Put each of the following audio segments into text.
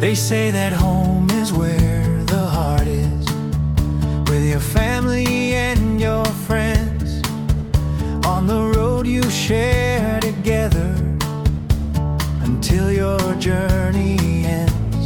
They say that home is where the heart is, with your family and your friends, on the road you share together until your journey ends.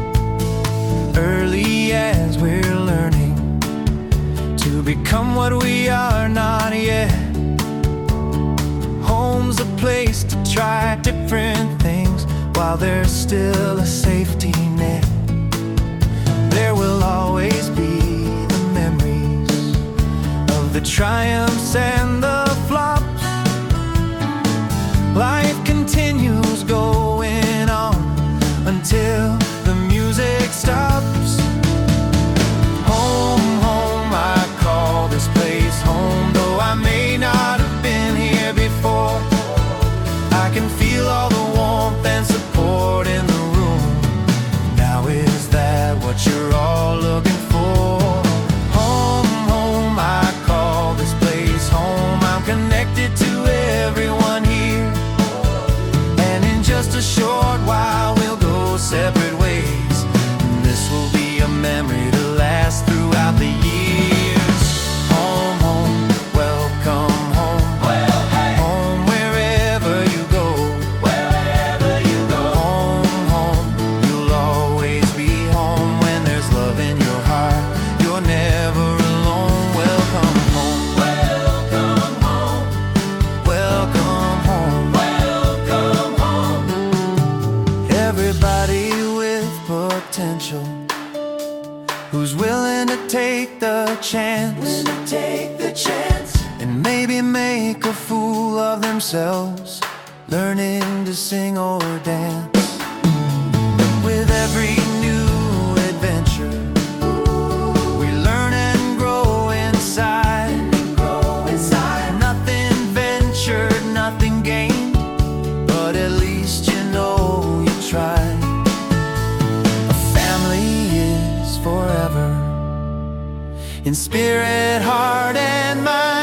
Early as we're learning to become what we are not yet, home's a place to try different things while there's still a safety net. There will always be the memories of the triumphs and the flops. Life continues going on until the music stops. Home, home, I call this place home, though I may not have been here before. I can feel all the warmth and support in the room. Now is that what you're all looking for? Home, home, I call this place home. I'm connected to everyone here, and in just a short while we'll go separate ways, and this will be a memory to last throughout the years. Home, home, welcome home. Well, hey. Home wherever you go. Wherever you go. Home, home, you'll always be home when there's love in your heart. You're never alone. Welcome home. Welcome home. Welcome home. Welcome home. Everybody with potential, who's willing to take the chance, and maybe make a fool of themselves, learning to sing or dance. With every new adventure, we learn and grow inside. Nothing ventured, nothing gained, but at least you know you tried. A family is forever, in spirit, heart, and mind.